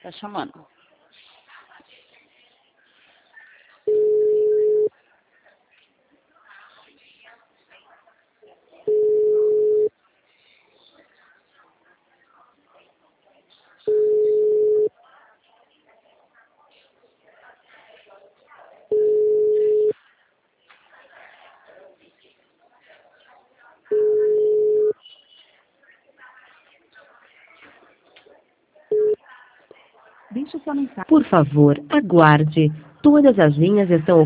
Tá chamando. Deixe sua mensagem. Por favor, aguarde. Todas as linhas estão